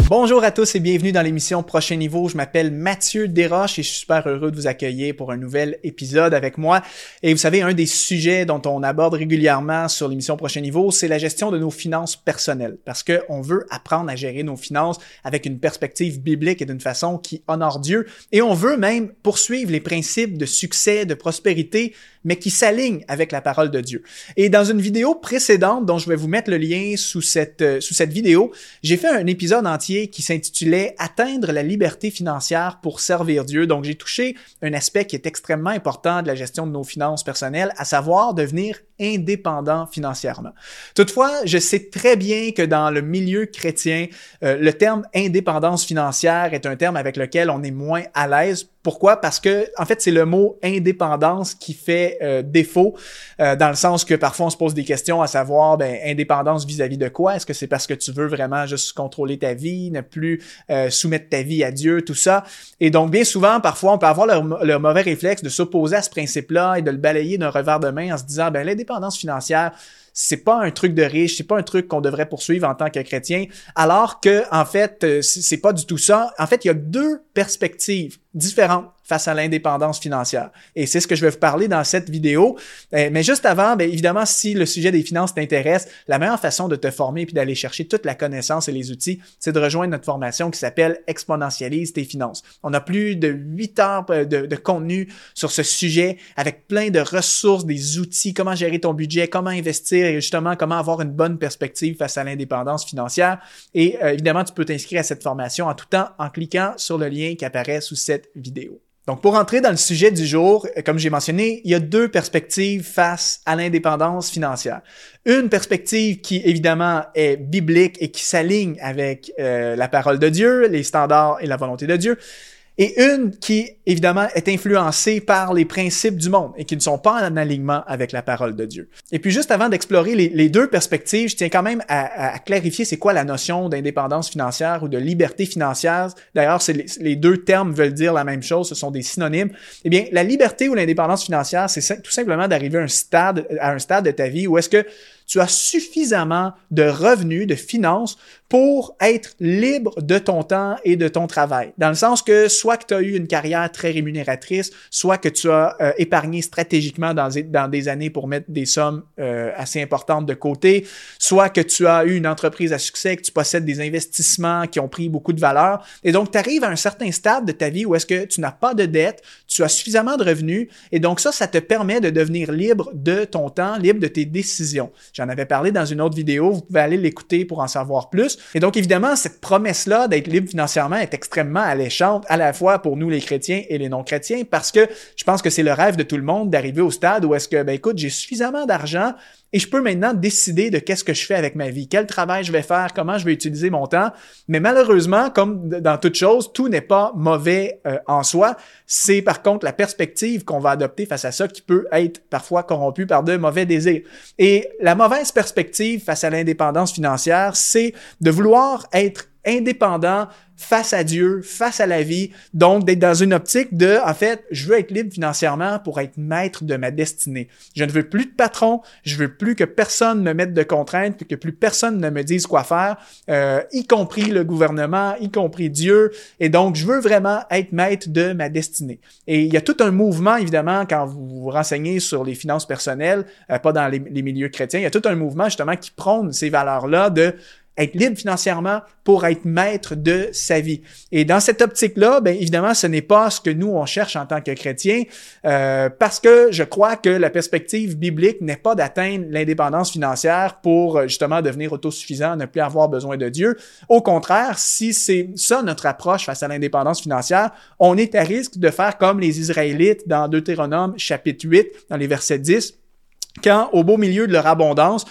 Bonjour à tous et bienvenue dans l'émission Prochain Niveau. Je m'appelle Mathieu Desroches et je suis super heureux de vous accueillir pour un nouvel épisode avec moi. Et vous savez, un des sujets dont on aborde régulièrement sur l'émission Prochain Niveau, c'est la gestion de nos finances personnelles. Parce qu'on veut apprendre à gérer nos finances avec une perspective biblique et d'une façon qui honore Dieu. Et on veut même poursuivre les principes de succès, de prospérité, mais qui s'alignent avec la parole de Dieu. Et dans une vidéo précédente, dont je vais vous mettre le lien sous cette vidéo, j'ai fait un épisode entier qui s'intitulait « Atteindre la liberté financière pour servir Dieu ». Donc, j'ai touché un aspect qui est extrêmement important de la gestion de nos finances personnelles, à savoir devenir indépendant financièrement. Toutefois, je sais très bien que dans le milieu chrétien, le terme indépendance financière est un terme avec lequel on est moins à l'aise. Pourquoi? Parce que, en fait, c'est le mot indépendance qui fait défaut, dans le sens que parfois on se pose des questions à savoir, indépendance vis-à-vis de quoi? Est-ce que c'est parce que tu veux vraiment juste contrôler ta vie, ne plus soumettre ta vie à Dieu, tout ça? Et donc, bien souvent, parfois, on peut avoir le mauvais réflexe de s'opposer à ce principe-là et de le balayer d'un revers de main en se disant, l'indépendance financière, c'est pas un truc de riche, c'est pas un truc qu'on devrait poursuivre en tant que chrétien, alors que, en fait, c'est pas du tout ça. En fait, il y a deux perspectives différentes face à l'indépendance financière. Et c'est ce que je vais vous parler dans cette vidéo. Mais juste avant, évidemment, si le sujet des finances t'intéresse, la meilleure façon de te former puis d'aller chercher toute la connaissance et les outils, c'est de rejoindre notre formation qui s'appelle « Exponentialise tes finances ». On a plus de 8 heures de contenu sur ce sujet avec plein de ressources, des outils, comment gérer ton budget, comment investir et justement comment avoir une bonne perspective face à l'indépendance financière. Et évidemment, tu peux t'inscrire à cette formation en tout temps en cliquant sur le lien qui apparaît sous cette vidéo. Donc, pour entrer dans le sujet du jour, comme j'ai mentionné, il y a deux perspectives face à l'indépendance financière. Une perspective qui, évidemment, est biblique et qui s'aligne avec la parole de Dieu, les standards et la volonté de Dieu. Et une qui, évidemment, est influencée par les principes du monde et qui ne sont pas en alignement avec la parole de Dieu. Et puis, juste avant d'explorer les deux perspectives, je tiens quand même à clarifier c'est quoi la notion d'indépendance financière ou de liberté financière. D'ailleurs, les deux termes veulent dire la même chose, ce sont des synonymes. Eh bien, la liberté ou l'indépendance financière, c'est tout simplement d'arriver à un stade de ta vie où est-ce que tu as suffisamment de revenus, de finances pour être libre de ton temps et de ton travail. Dans le sens que soit que tu as eu une carrière très rémunératrice, soit que tu as épargné stratégiquement dans des années pour mettre des sommes assez importantes de côté, soit que tu as eu une entreprise à succès, que tu possèdes des investissements qui ont pris beaucoup de valeur. Et donc, tu arrives à un certain stade de ta vie où est-ce que tu n'as pas de dette, tu as suffisamment de revenus et donc ça te permet de devenir libre de ton temps, libre de tes décisions. J'en avais parlé dans une autre vidéo, vous pouvez aller l'écouter pour en savoir plus. Et donc, évidemment, cette promesse-là d'être libre financièrement est extrêmement alléchante, à la fois pour nous les chrétiens et les non-chrétiens, parce que je pense que c'est le rêve de tout le monde d'arriver au stade où est-ce que, écoute, j'ai suffisamment d'argent et je peux maintenant décider de qu'est-ce que je fais avec ma vie, quel travail je vais faire, comment je vais utiliser mon temps. Mais malheureusement, comme dans toute chose, tout n'est pas mauvais en soi. C'est par contre la perspective qu'on va adopter face à ça qui peut être parfois corrompue par de mauvais désirs. Et la mauvaise perspective face à l'indépendance financière, c'est de vouloir être indépendant face à Dieu, face à la vie, donc d'être dans une optique de, en fait, je veux être libre financièrement pour être maître de ma destinée. Je ne veux plus de patron, je veux plus que personne me mette de contraintes, que plus personne ne me dise quoi faire, y compris le gouvernement, y compris Dieu, et donc je veux vraiment être maître de ma destinée. Et il y a tout un mouvement, évidemment, quand vous vous renseignez sur les finances personnelles, pas dans les milieux chrétiens, il y a tout un mouvement justement qui prône ces valeurs-là de être libre financièrement pour être maître de sa vie. Et dans cette optique-là, évidemment, ce n'est pas ce que nous, on cherche en tant que chrétiens, parce que je crois que la perspective biblique n'est pas d'atteindre l'indépendance financière pour justement devenir autosuffisant, ne plus avoir besoin de Dieu. Au contraire, si c'est ça notre approche face à l'indépendance financière, on est à risque de faire comme les Israélites dans Deutéronome chapitre 8, dans les versets 10, quand, au beau milieu de leur abondance,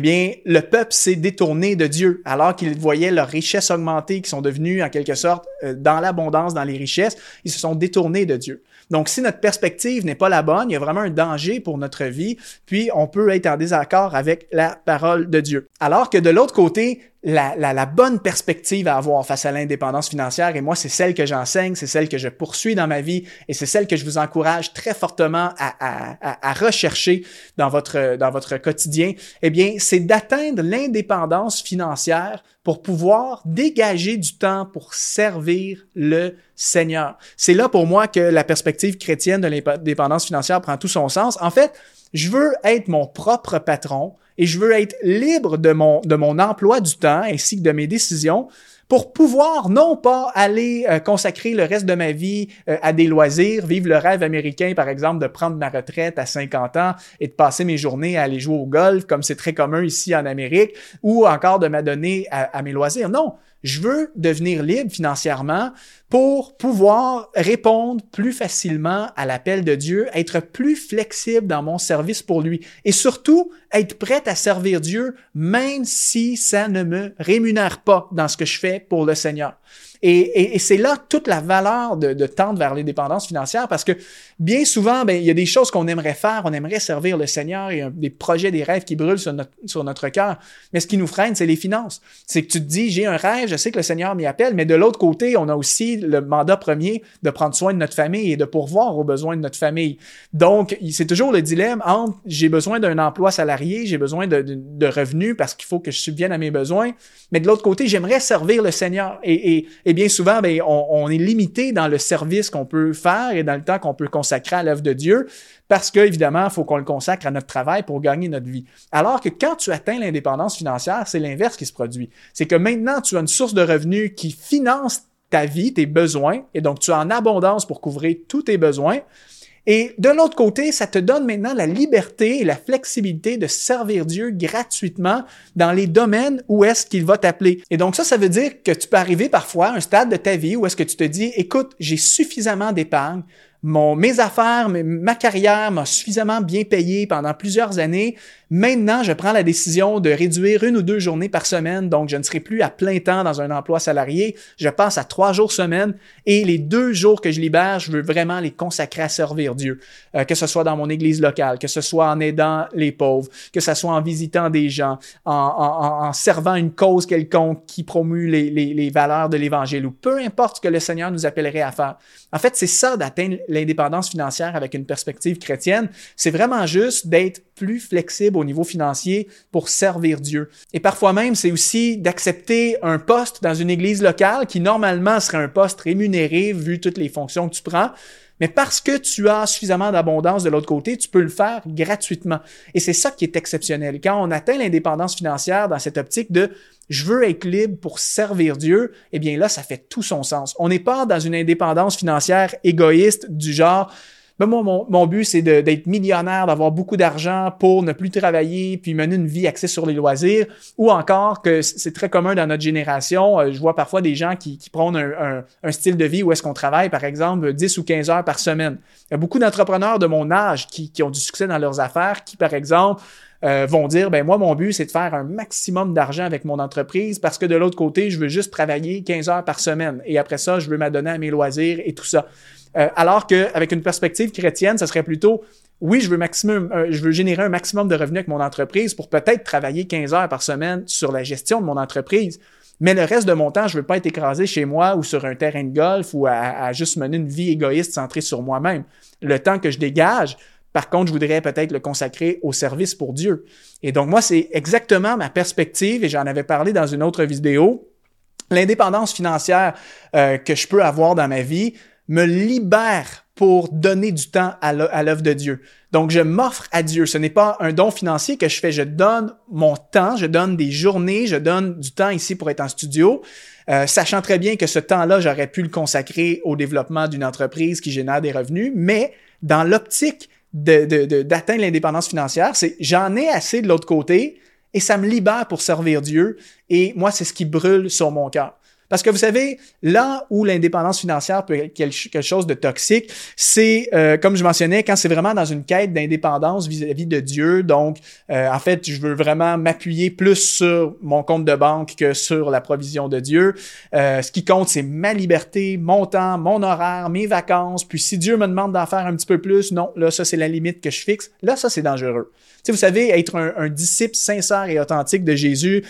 le peuple s'est détourné de Dieu, alors qu'ils voyaient leurs richesses augmenter, qui sont devenus, en quelque sorte, dans l'abondance, dans les richesses, ils se sont détournés de Dieu. Donc, si notre perspective n'est pas la bonne, il y a vraiment un danger pour notre vie, puis on peut être en désaccord avec la parole de Dieu. Alors que de l'autre côté, la bonne perspective à avoir face à l'indépendance financière. Et moi, c'est celle que j'enseigne, c'est celle que je poursuis dans ma vie et c'est celle que je vous encourage très fortement à rechercher dans votre quotidien. Eh bien, c'est d'atteindre l'indépendance financière pour pouvoir dégager du temps pour servir le Seigneur. C'est là pour moi que la perspective chrétienne de l'indépendance financière prend tout son sens. En fait, je veux être mon propre patron et je veux être libre de mon emploi du temps ainsi que de mes décisions pour pouvoir non pas aller consacrer le reste de ma vie à des loisirs, vivre le rêve américain, par exemple, de prendre ma retraite à 50 ans et de passer mes journées à aller jouer au golf, comme c'est très commun ici en Amérique, ou encore de m'adonner à mes loisirs. Non, je veux devenir libre financièrement pour pouvoir répondre plus facilement à l'appel de Dieu, être plus flexible dans mon service pour lui et surtout être prêt à servir Dieu même si ça ne me rémunère pas dans ce que je fais pour le Seigneur. Et c'est là toute la valeur de tendre vers l'indépendance financière parce que bien souvent, il y a des choses qu'on aimerait faire, on aimerait servir le Seigneur, il y a des projets, des rêves qui brûlent sur notre cœur. Mais ce qui nous freine, c'est les finances. C'est que tu te dis, j'ai un rêve, je sais que le Seigneur m'y appelle, mais de l'autre côté, on a aussi le mandat premier de prendre soin de notre famille et de pourvoir aux besoins de notre famille. Donc, c'est toujours le dilemme entre j'ai besoin d'un emploi salarié, j'ai besoin de revenus parce qu'il faut que je subvienne à mes besoins, mais de l'autre côté, j'aimerais servir le Seigneur. Et bien souvent, on est limité dans le service qu'on peut faire et dans le temps qu'on peut consacrer à l'œuvre de Dieu parce qu'évidemment, il faut qu'on le consacre à notre travail pour gagner notre vie. Alors que quand tu atteins l'indépendance financière, c'est l'inverse qui se produit. C'est que maintenant, tu as une source de revenus qui finance ta vie, tes besoins, et donc tu as en abondance pour couvrir tous tes besoins. Et de l'autre côté, ça te donne maintenant la liberté et la flexibilité de servir Dieu gratuitement dans les domaines où est-ce qu'il va t'appeler. Et donc ça veut dire que tu peux arriver parfois à un stade de ta vie où est-ce que tu te dis, écoute, j'ai suffisamment d'épargne, mes affaires, ma carrière m'a suffisamment bien payé pendant plusieurs années. Maintenant, je prends la décision de réduire 1 ou 2 journées par semaine, donc je ne serai plus à plein temps dans un emploi salarié. Je passe à 3 jours semaine et les 2 jours que je libère, je veux vraiment les consacrer à servir Dieu. Que ce soit dans mon église locale, que ce soit en aidant les pauvres, que ce soit en visitant des gens, en servant une cause quelconque qui promue les valeurs de l'Évangile ou peu importe ce que le Seigneur nous appellerait à faire. En fait, c'est ça d'atteindre l'indépendance financière avec une perspective chrétienne. C'est vraiment juste d'être plus flexible au niveau financier pour servir Dieu. Et parfois même, c'est aussi d'accepter un poste dans une église locale qui normalement serait un poste rémunéré vu toutes les fonctions que tu prends. Mais parce que tu as suffisamment d'abondance de l'autre côté, tu peux le faire gratuitement. Et c'est ça qui est exceptionnel. Quand on atteint l'indépendance financière dans cette optique de « je veux être libre pour servir Dieu », eh bien là, ça fait tout son sens. On n'est pas dans une indépendance financière égoïste du genre « moi, mon but, c'est d'être millionnaire, d'avoir beaucoup d'argent pour ne plus travailler puis mener une vie axée sur les loisirs » ou encore que c'est très commun dans notre génération. Je vois parfois des gens qui prônent un style de vie où est-ce qu'on travaille, par exemple, 10 ou 15 heures par semaine. Il y a beaucoup d'entrepreneurs de mon âge qui ont du succès dans leurs affaires, qui, par exemple, vont dire, moi, mon but, c'est de faire un maximum d'argent avec mon entreprise parce que de l'autre côté, je veux juste travailler 15 heures par semaine et après ça, je veux m'adonner à mes loisirs et tout ça. Alors qu'avec une perspective chrétienne, ça serait plutôt, oui, je veux générer un maximum de revenus avec mon entreprise pour peut-être travailler 15 heures par semaine sur la gestion de mon entreprise. Mais le reste de mon temps, je veux pas être écrasé chez moi ou sur un terrain de golf ou à juste mener une vie égoïste centrée sur moi-même. Le temps que je dégage, par contre, je voudrais peut-être le consacrer au service pour Dieu. Et donc, moi, c'est exactement ma perspective et j'en avais parlé dans une autre vidéo. L'indépendance financière que je peux avoir dans ma vie me libère pour donner du temps à l'œuvre de Dieu. Donc, je m'offre à Dieu. Ce n'est pas un don financier que je fais. Je donne mon temps, je donne des journées, je donne du temps ici pour être en studio, sachant très bien que ce temps-là, j'aurais pu le consacrer au développement d'une entreprise qui génère des revenus, mais dans l'optique d'atteindre l'indépendance financière, c'est j'en ai assez de l'autre côté et ça me libère pour servir Dieu et moi, c'est ce qui brûle sur mon cœur. Parce que vous savez, là où l'indépendance financière peut être quelque chose de toxique, c'est, comme je mentionnais, quand c'est vraiment dans une quête d'indépendance vis-à-vis de Dieu. Donc, en fait, je veux vraiment m'appuyer plus sur mon compte de banque que sur la provision de Dieu. Ce qui compte, c'est ma liberté, mon temps, mon horaire, mes vacances. Puis si Dieu me demande d'en faire un petit peu plus, non, là, ça, c'est la limite que je fixe. Là, ça, c'est dangereux. Tu sais, vous savez, être un disciple sincère et authentique de Jésus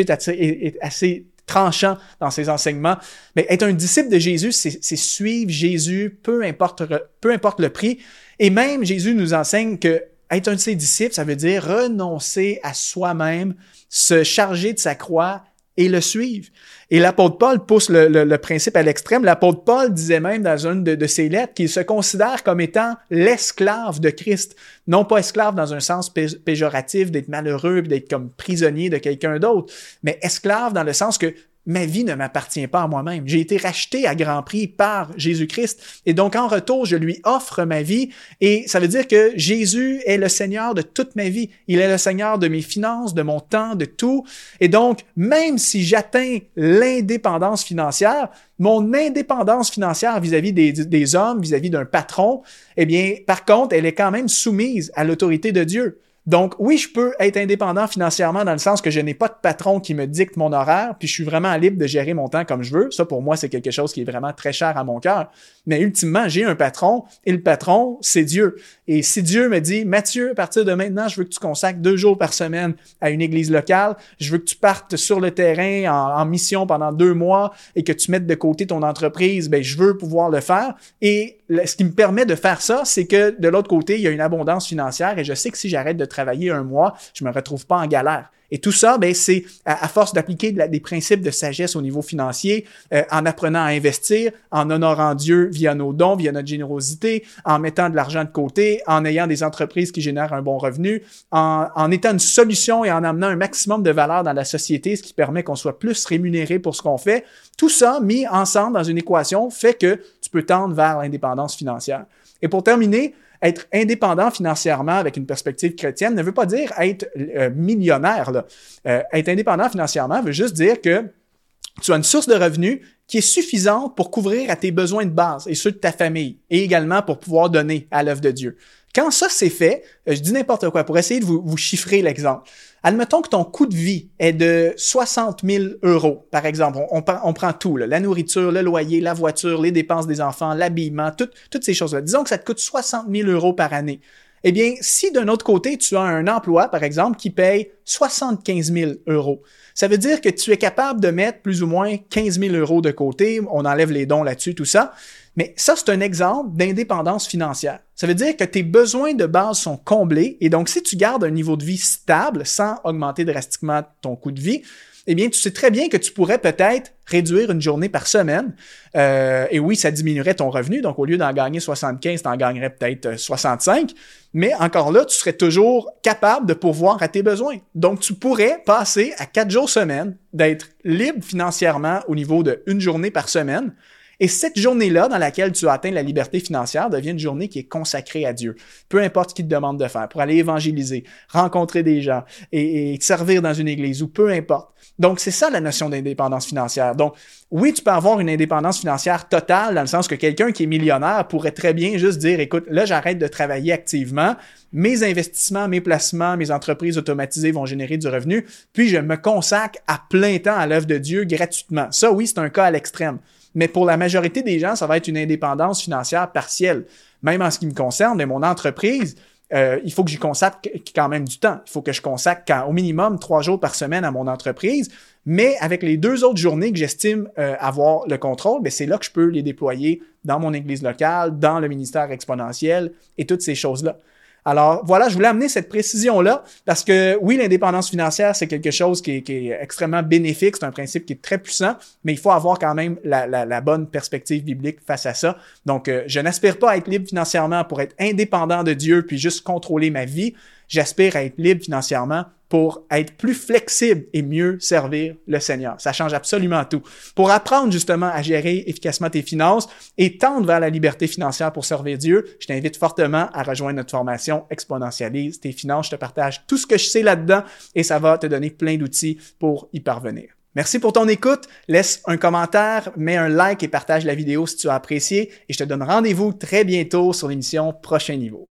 est assez tranchant dans ses enseignements. Mais être un disciple de Jésus, c'est suivre Jésus, peu importe le prix. Et même, Jésus nous enseigne que être un de ses disciples, ça veut dire renoncer à soi-même, se charger de sa croix et le suivre. Et l'apôtre Paul pousse le principe à l'extrême. L'apôtre Paul disait même dans une de ses lettres qu'il se considère comme étant l'esclave de Christ. Non pas esclave dans un sens péjoratif, d'être malheureux, d'être comme prisonnier de quelqu'un d'autre, mais esclave dans le sens que ma vie ne m'appartient pas à moi-même. J'ai été racheté à grand prix par Jésus-Christ. Et donc, en retour, je lui offre ma vie. Et ça veut dire que Jésus est le Seigneur de toute ma vie. Il est le Seigneur de mes finances, de mon temps, de tout. Et donc, même si j'atteins l'indépendance financière, mon indépendance financière vis-à-vis des hommes, vis-à-vis d'un patron, eh bien, par contre, elle est quand même soumise à l'autorité de Dieu. Donc, oui, je peux être indépendant financièrement dans le sens que je n'ai pas de patron qui me dicte mon horaire, puis je suis vraiment libre de gérer mon temps comme je veux. Ça, pour moi, c'est quelque chose qui est vraiment très cher à mon cœur. Mais ultimement, j'ai un patron, et le patron, c'est Dieu. Et si Dieu me dit, Mathieu, à partir de maintenant, je veux que tu consacres 2 jours par semaine à une église locale, je veux que tu partes sur le terrain en mission pendant 2 mois et que tu mettes de côté ton entreprise, ben je veux pouvoir le faire. Et ce qui me permet de faire ça, c'est que de l'autre côté, il y a une abondance financière et je sais que si j'arrête de travailler 1 mois, je me retrouve pas en galère. Et tout ça, ben c'est à force d'appliquer des principes de sagesse au niveau financier, en apprenant à investir, en honorant Dieu via nos dons, via notre générosité, en mettant de l'argent de côté, en ayant des entreprises qui génèrent un bon revenu, en étant une solution et en amenant un maximum de valeur dans la société, ce qui permet qu'on soit plus rémunéré pour ce qu'on fait. Tout ça, mis ensemble dans une équation, fait que tu peux tendre vers l'indépendance financière. Et pour terminer, être indépendant financièrement avec une perspective chrétienne ne veut pas dire être millionnaire, là. Être indépendant financièrement veut juste dire que tu as une source de revenus qui est suffisante pour couvrir à tes besoins de base et ceux de ta famille et également pour pouvoir donner à l'œuvre de Dieu. Quand ça c'est fait, je dis n'importe quoi pour essayer de vous chiffrer l'exemple. Admettons que ton coût de vie est de 60 000 €, par exemple. On prend tout, là, la nourriture, le loyer, la voiture, les dépenses des enfants, l'habillement, toutes ces choses-là. Disons que ça te coûte 60 000 € par année. Eh bien, si d'un autre côté, tu as un emploi, par exemple, qui paye 75 000 €, ça veut dire que tu es capable de mettre plus ou moins 15 000 € de côté. On enlève les dons là-dessus, tout ça. Mais ça, c'est un exemple d'indépendance financière. Ça veut dire que tes besoins de base sont comblés et donc si tu gardes un niveau de vie stable sans augmenter drastiquement ton coût de vie, eh bien, tu sais très bien que tu pourrais peut-être réduire une journée par semaine. Et oui, ça diminuerait ton revenu. Donc, au lieu d'en gagner 75, tu en gagnerais peut-être 65. Mais encore là, tu serais toujours capable de pourvoir à tes besoins. Donc, tu pourrais passer à 4 jours semaine, d'être libre financièrement au niveau de 1 journée par semaine. Et cette journée-là, dans laquelle tu as atteint la liberté financière, devient une journée qui est consacrée à Dieu. Peu importe ce qu'il te demande de faire, pour aller évangéliser, rencontrer des gens et te servir dans une église ou peu importe. Donc, c'est ça la notion d'indépendance financière. Donc, oui, tu peux avoir une indépendance financière totale dans le sens que quelqu'un qui est millionnaire pourrait très bien juste dire, écoute, là, j'arrête de travailler activement, mes investissements, mes placements, mes entreprises automatisées vont générer du revenu, puis je me consacre à plein temps à l'œuvre de Dieu gratuitement. Ça, oui, c'est un cas à l'extrême. Mais pour la majorité des gens, ça va être une indépendance financière partielle. Même en ce qui me concerne, de mon entreprise, il faut que j'y consacre quand même du temps. Il faut que je consacre au minimum 3 jours par semaine à mon entreprise. Mais avec les 2 autres journées que j'estime avoir le contrôle, c'est là que je peux les déployer dans mon église locale, dans le ministère exponentiel et toutes ces choses-là. Alors voilà, je voulais amener cette précision-là parce que oui, l'indépendance financière, c'est quelque chose qui est extrêmement bénéfique, c'est un principe qui est très puissant, mais il faut avoir quand même la bonne perspective biblique face à ça. Donc, je n'aspire pas à être libre financièrement pour être indépendant de Dieu puis juste contrôler ma vie. J'aspire à être libre financièrement pour être plus flexible et mieux servir le Seigneur. Ça change absolument tout. Pour apprendre justement à gérer efficacement tes finances et tendre vers la liberté financière pour servir Dieu, je t'invite fortement à rejoindre notre formation Exponentialise tes finances. Je te partage tout ce que je sais là-dedans et ça va te donner plein d'outils pour y parvenir. Merci pour ton écoute. Laisse un commentaire, mets un like et partage la vidéo si tu as apprécié. Et je te donne rendez-vous très bientôt sur l'émission Prochain Niveau.